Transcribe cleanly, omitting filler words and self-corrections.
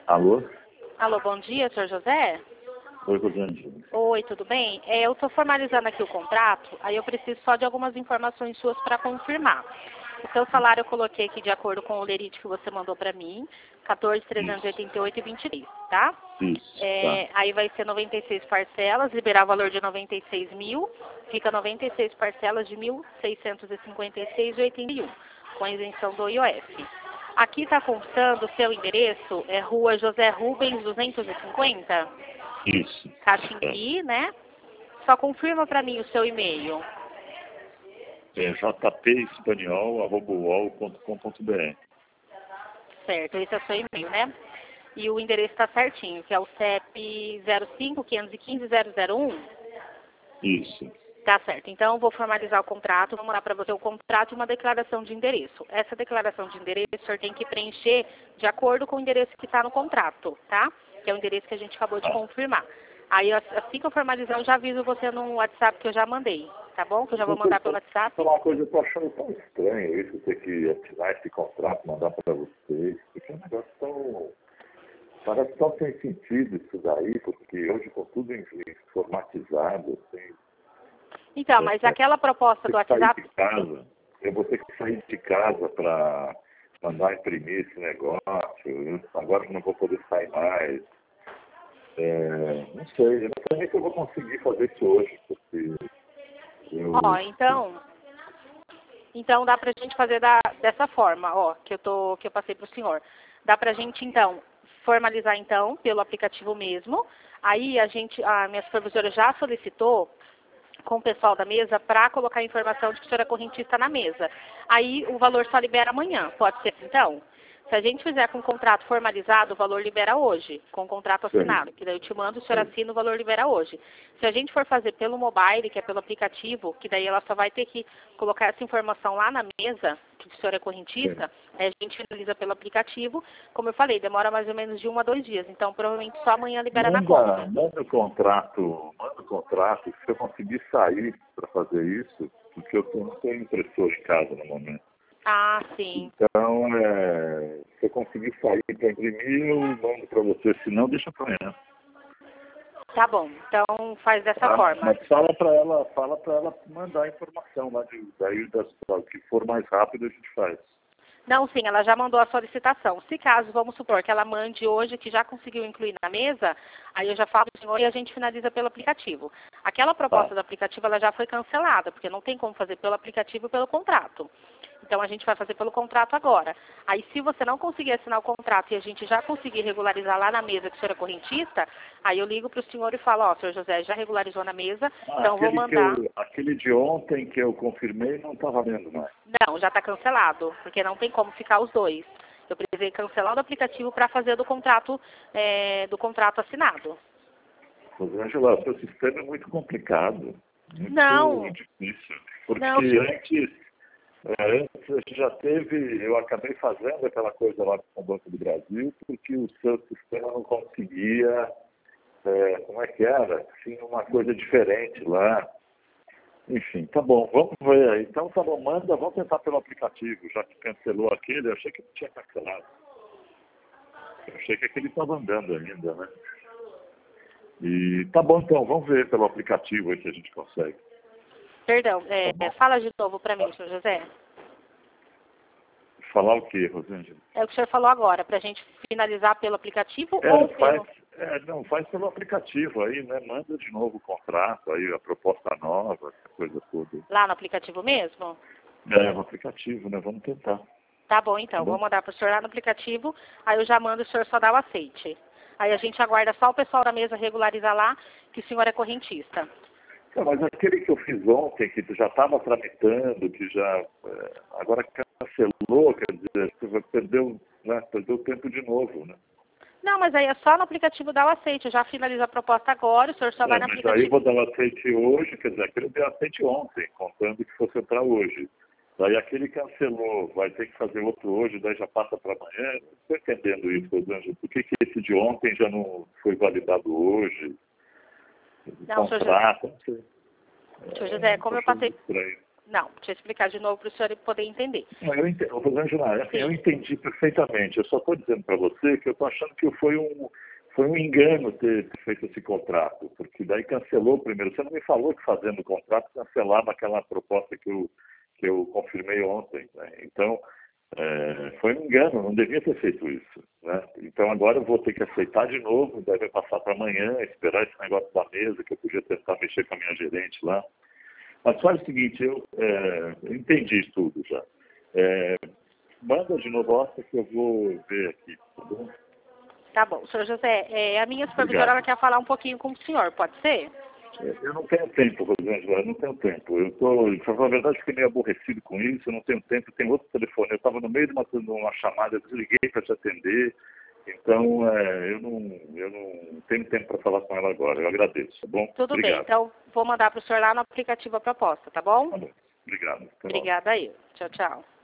Alô? Alô, bom dia, senhor José? Oi, Rosângela. Oi, tudo bem? Eu estou formalizando aqui o contrato, aí eu preciso só de algumas informações suas para confirmar. O seu salário eu coloquei aqui de acordo com o lerite que você mandou para mim, 14.388,23, tá? Isso, tá. Aí vai ser 96 parcelas, liberar o valor de 96 mil, fica 96 parcelas de 1.656,81, com a isenção do IOF. Aqui está constando o seu endereço, é Rua José Rubens 250? Isso. Caxingui, né? Só confirma para mim o seu e-mail. É jpespanhol@uol.com.br. Certo, esse é o seu e-mail, né? E o endereço está certinho, que é o CEP 05-515-001. Isso. Tá certo. Então, eu vou formalizar o contrato, vou mandar para você o contrato e uma declaração de endereço. Essa declaração de endereço, o senhor tem que preencher de acordo com o endereço que está no contrato, tá? Que é o endereço que a gente acabou de confirmar. Aí, assim que eu formalizar, eu já aviso você no WhatsApp que eu já mandei, tá bom? Que eu já vou mandar pelo WhatsApp. Falar uma coisa, eu tô achando tão estranho isso, ter que assinar esse contrato, mandar para vocês, porque é um negócio tão... Parece tão sem sentido isso daí, porque hoje com tudo informatizado, assim... Então, mas aquela proposta do WhatsApp... Eu vou ter que sair de casa para mandar imprimir esse negócio. Agora eu não vou poder sair mais. Não sei, eu não sei nem se eu vou conseguir fazer isso hoje, porque Então dá pra gente fazer dessa forma, ó, que eu passei pro senhor. Dá pra gente, então, formalizar, então, pelo aplicativo mesmo. Aí a minha supervisora já solicitou com o pessoal da mesa para colocar a informação de que o senhor é correntista na mesa. Aí o valor só libera amanhã, pode ser então? Se a gente fizer com o contrato formalizado, o valor libera hoje, com o contrato assinado, que daí eu te mando, o senhor assina, o valor libera hoje. Se a gente for fazer pelo mobile, que é pelo aplicativo, que daí ela só vai ter que colocar essa informação lá na mesa, que o senhor é correntista, a gente finaliza pelo aplicativo. Como eu falei, demora mais ou menos de 1 a 2 dias, então provavelmente só amanhã libera na conta. Manda o contrato, se eu conseguir sair para fazer isso, porque eu não tenho impressora em casa no momento. Ah, sim. Então, se eu conseguir sair para imprimir, eu mando para você. Se não, deixa para amanhã. Tá bom. Então faz dessa forma. Mas fala para ela mandar a informação lá o que for mais rápido a gente faz. Não, sim, ela já mandou a solicitação. Se caso, vamos supor, que ela mande hoje, que já conseguiu incluir na mesa, aí eu já falo para o senhor e a gente finaliza pelo aplicativo. Aquela proposta do aplicativo, ela já foi cancelada, porque não tem como fazer pelo aplicativo e pelo contrato. Então, a gente vai fazer pelo contrato agora. Aí, se você não conseguir assinar o contrato e a gente já conseguir regularizar lá na mesa que o senhor é correntista, aí eu ligo para o senhor e falo, ó, senhor José, já regularizou na mesa, então vou mandar... Aquele de ontem que eu confirmei não está valendo mais. Não, já está cancelado, porque não tem como ficar os dois. Eu precisei cancelar o do aplicativo para fazer do contrato assinado. Rosângela, seu sistema é muito complicado. Não. Difícil. Porque Não. Antes já teve, eu acabei fazendo aquela coisa lá com o Banco do Brasil, porque o seu sistema não conseguia, como é que era? Tinha uma coisa diferente lá. Enfim, tá bom, vamos ver aí. Então tá bom, vamos tentar pelo aplicativo, já que cancelou aquele, eu achei que não tinha cancelado. Eu achei que aquele estava andando ainda, né? E tá bom então, vamos ver pelo aplicativo aí que a gente consegue. Perdão, fala de novo para mim, senhor José. Falar o quê, Rosângela? É o que o senhor falou agora, para a gente finalizar pelo aplicativo ou pelo... Faz pelo aplicativo aí, né? Manda de novo o contrato, aí a proposta nova, essa coisa toda. Lá no aplicativo mesmo? No aplicativo, né? Vamos tentar. Tá bom, então. Vou mandar para o senhor lá no aplicativo, aí eu já mando, o senhor só dá o aceite. Aí a gente aguarda só o pessoal da mesa regularizar lá, que o senhor é correntista. Mas aquele que eu fiz ontem, que já estava tramitando, que já agora cancelou, quer dizer, você perdeu o tempo de novo, né? Não, mas aí é só no aplicativo dar o aceite. Eu já finalizo a proposta agora, o senhor só vai no aplicativo. Mas aí eu vou dar o aceite hoje, quer dizer, aquele deu aceite ontem, contando que fosse para hoje. Daí aquele cancelou, vai ter que fazer outro hoje, daí já passa para amanhã. Não estou entendendo isso, Rosângela. Por que esse de ontem já não foi validado hoje? Não, senhor José, como eu passei... Não, deixa eu explicar de novo para o senhor poder entender. Não, eu entendo, Rosângela, assim, eu entendi perfeitamente. Eu só estou dizendo para você que eu estou achando que foi um engano ter feito esse contrato, porque daí cancelou primeiro. Você não me falou que fazendo o contrato cancelava aquela proposta que eu confirmei ontem, né? Então, foi um engano, não devia ter feito isso, né? Então agora eu vou ter que aceitar de novo, deve passar para amanhã, esperar esse negócio da mesa, que eu podia tentar mexer com a minha gerente lá. Mas faz o seguinte, eu entendi tudo já. Manda de novo essa que eu vou ver aqui, tá bom? Tá bom. Senhor José, a minha supervisora Obrigado. ela quer falar um pouquinho com o senhor, pode ser? Eu não tenho tempo, Rosângela, eu não tenho tempo. Pra falar a verdade, fiquei meio aborrecido com isso, eu não tenho tempo, tem outro telefone. Eu estava no meio de uma chamada, eu desliguei para te atender, então eu não tenho tempo para falar com ela agora. Eu agradeço, tá bom? Tudo bem, Obrigado. então vou mandar para o senhor lá no aplicativo a proposta, tá bom? Tá bom. Obrigado. Até logo. Obrigada aí. Tchau, tchau.